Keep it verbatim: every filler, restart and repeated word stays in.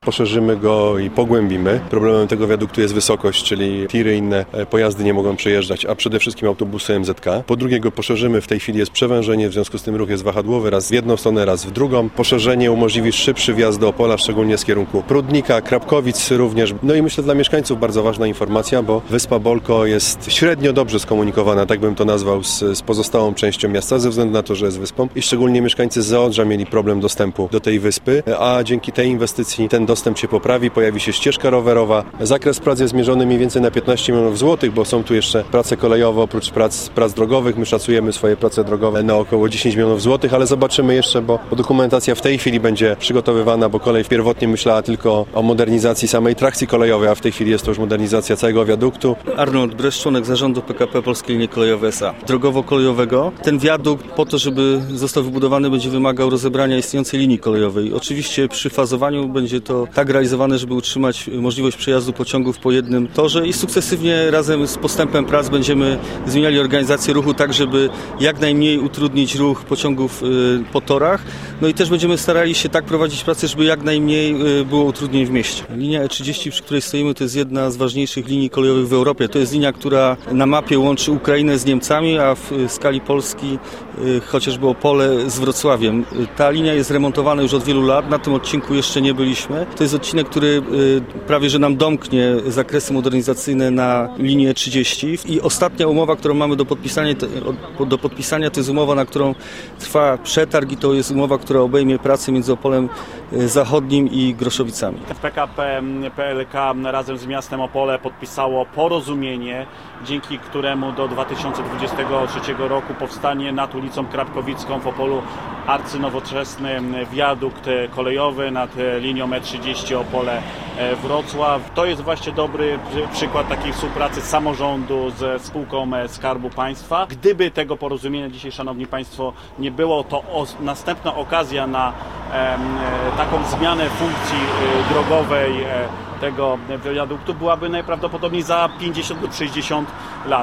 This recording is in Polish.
Poszerzymy go i pogłębimy. Problemem tego wiaduktu jest wysokość, czyli tiry i inne pojazdy nie mogą przejeżdżać, a przede wszystkim autobusy M Z K. Po drugie go poszerzymy, w tej chwili jest przewężenie, w związku z tym ruch jest wahadłowy, raz w jedną stronę, raz w drugą. Poszerzenie umożliwi szybszy wjazd do Opola, szczególnie z kierunku Prudnika, Krapkowic również. No i myślę dla mieszkańców bardzo ważna informacja, bo Wyspa Bolko jest średnio dobrze skomunikowana, tak bym to nazwał, z, z pozostałą częścią miasta, ze względu na to, że jest wyspą i szczególnie mieszkańcy z Zaodrza mieli problem dostępu do tej wyspy, a dzięki tej inwestycji ten dostęp się poprawi, pojawi się ścieżka rowerowa. Zakres prac jest zmierzony mniej więcej na piętnaście milionów złotych, bo są tu jeszcze prace kolejowe, oprócz prac, prac drogowych. My szacujemy swoje prace drogowe na około dziesięć milionów złotych, ale zobaczymy jeszcze, bo dokumentacja w tej chwili będzie przygotowywana, bo kolej pierwotnie myślała tylko o modernizacji samej trakcji kolejowej, a w tej chwili jest to już modernizacja całego wiaduktu. Arnold Bresz, członek zarządu P K P Polskie Linie Kolejowe S A. Drogowo-kolejowego. Ten wiadukt po to, żeby został wybudowany, będzie wymagał rozebrania istniejącej linii kolejowej. Oczywiście przy fazowaniu będzie to tak realizowane, żeby utrzymać możliwość przejazdu pociągów po jednym torze i sukcesywnie razem z postępem prac będziemy zmieniali organizację ruchu tak, żeby jak najmniej utrudnić ruch pociągów po torach. No i też będziemy starali się tak prowadzić pracę, żeby jak najmniej było utrudnień w mieście. Linia E trzydzieści, przy której stoimy, to jest jedna z ważniejszych linii kolejowych w Europie. To jest linia, która na mapie łączy Ukrainę z Niemcami, a w skali Polski chociażby Opole z Wrocławiem. Ta linia jest remontowana już od wielu lat, na tym odcinku jeszcze nie byliśmy. To jest odcinek, który prawie że nam domknie zakresy modernizacyjne na linię E trzydzieści i ostatnia umowa, którą mamy do podpisania, do podpisania to jest umowa, na którą trwa przetarg i to jest umowa, która obejmie pracę między Opolem Zachodnim i Groszowicami. P K P P L K razem z miastem Opole podpisało porozumienie, dzięki któremu do dwa tysiące dwudziestego trzeciego roku powstanie nad ulicą Krapkowicką w Opolu arcynowoczesny wiadukt kolejowy nad linią E trzydzieści Opole-Wrocław. To jest właśnie dobry przykład takiej współpracy samorządu ze spółką Skarbu Państwa. Gdyby tego porozumienia dzisiaj, Szanowni Państwo, nie było, to o, następna okazja na e, taką zmianę funkcji e, drogowej e, tego wiaduktu byłaby najprawdopodobniej za pięćdziesiąt lub sześćdziesiąt lat.